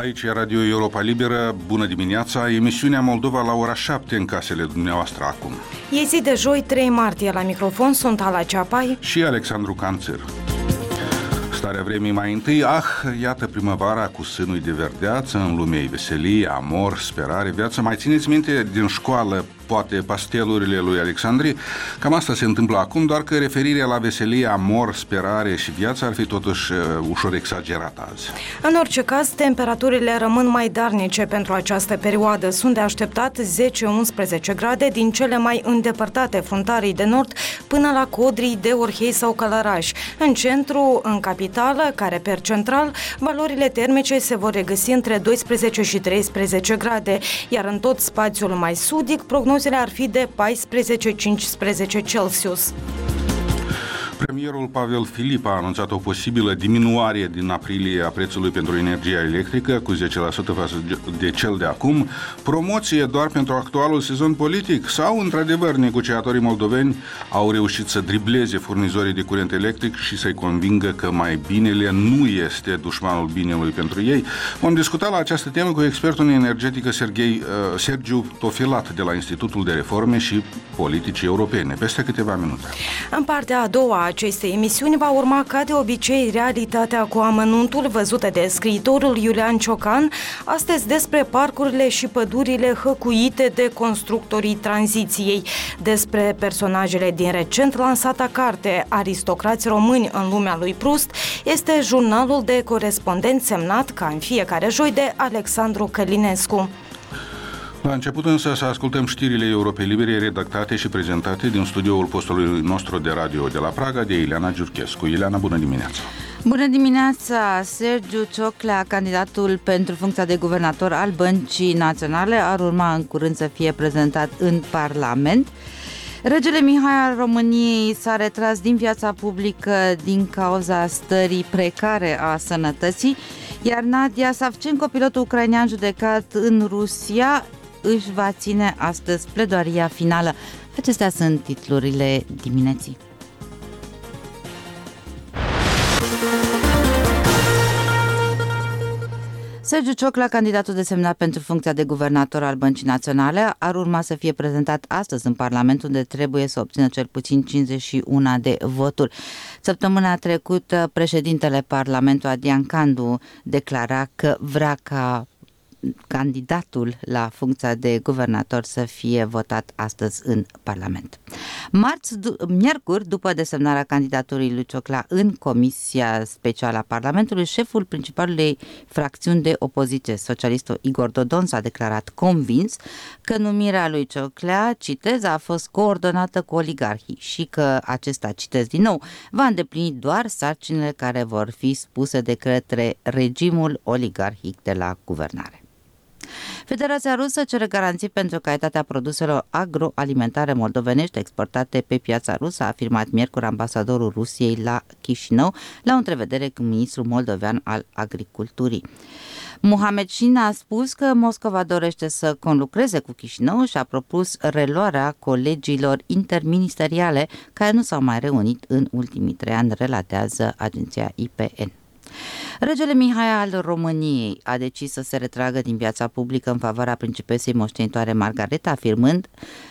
Aici e Radio Europa Liberă, bună dimineața, emisiunea Moldova la ora 7 în casele dumneavoastră acum. E zi de joi, 3 martie, la microfon sunt Ala Ceapai și Alexandru Canțăr. Starea vremii mai întâi, iată primăvara cu sânui de verdeață, în lume e veselie, amor, sperare, viață. Mai țineți minte din școală, poate, pastelurile lui Alexandri? Cam asta se întâmplă acum, doar că referirea la veselie, amor, sperare și viață ar fi totuși ușor exagerată azi. În orice caz, temperaturile rămân mai darnice pentru această perioadă. Sunt de așteptat 10-11 grade din cele mai îndepărtate fruntarii de nord până la Codrii de Orhei sau Călăraș. În centru, în capitală, Careper Central, valorile termice se vor regăsi între 12 și 13 grade, iar în tot spațiul mai sudic, prognozele ar fi de 14-15 Celsius. Premierul Pavel Filip a anunțat o posibilă diminuare din aprilie a prețului pentru energia electrică cu 10% față de cel de acum, promoție doar pentru actualul sezon politic sau, într-adevăr, negociatorii moldoveni au reușit să dribleze furnizorii de curent electric și să-i convingă că mai binele nu este dușmanul binelui pentru ei. Vom discuta la această temă cu expertul în energetică Sergiu Tofilat de la Institutul de Reforme și Politici Europene, peste câteva minute. În partea a doua acestei emisiuni va urma, ca de obicei, realitatea cu amănuntul văzută de scriitorul Iulian Ciocan, astăzi despre parcurile și pădurile hăcuite de constructorii tranziției, despre personajele din recent lansata carte Aristocrați români în lumea lui Proust, este jurnalul de corespondent semnat, ca în fiecare joi, de Alexandru Călinescu. La început însă să ascultăm știrile Europei Libere redactate și prezentate din studioul postului nostru de radio de la Praga de Ileana Giurchescu. Ileana, bună dimineața! Bună dimineața! Sergiu Cioclea, candidatul pentru funcția de guvernator al Băncii Naționale, ar urma în curând să fie prezentat în Parlament. Regele Mihai al României s-a retras din viața publică din cauza stării precare a sănătății, iar Nadia Savchenko, pilotul ucrainean judecat în Rusia, își va ține astăzi pledoaria finală. Acestea sunt titlurile dimineții. Sergiu Cioclea, candidatul desemnat pentru funcția de guvernator al Băncii Naționale, ar urma să fie prezentat astăzi în Parlament, unde trebuie să obțină cel puțin 51 de voturi. Săptămâna trecută, președintele Parlamentului, Adrian Candu, declara că vrea ca candidatul la funcția de guvernator să fie votat astăzi în Parlament. Miercuri, după desemnarea candidaturii lui Cioclea în Comisia Specială a Parlamentului, șeful principalului fracțiuni de opoziție, socialistul Igor Dodon, s-a declarat convins că numirea lui Cioclea, citez, a fost coordonată cu oligarhii și că acesta, citez din nou, va îndeplini doar sarcinile care vor fi spuse de către regimul oligarhic de la guvernare. Federația Rusă cere garanții pentru calitatea produselor agroalimentare moldovenești exportate pe piața rusă, a afirmat miercuri ambasadorul Rusiei la Chișinău la o întrevedere cu ministrul moldovean al agriculturii. Muhamedșin a spus că Moscova dorește să conlucreze cu Chișinău și a propus reluarea colegiilor interministeriale care nu s-au mai reunit în ultimii 3 ani, relatează agenția IPN. Regele Mihai al României a decis să se retragă din viața publică în favoarea principesei moștenitoare Margareta, afirmând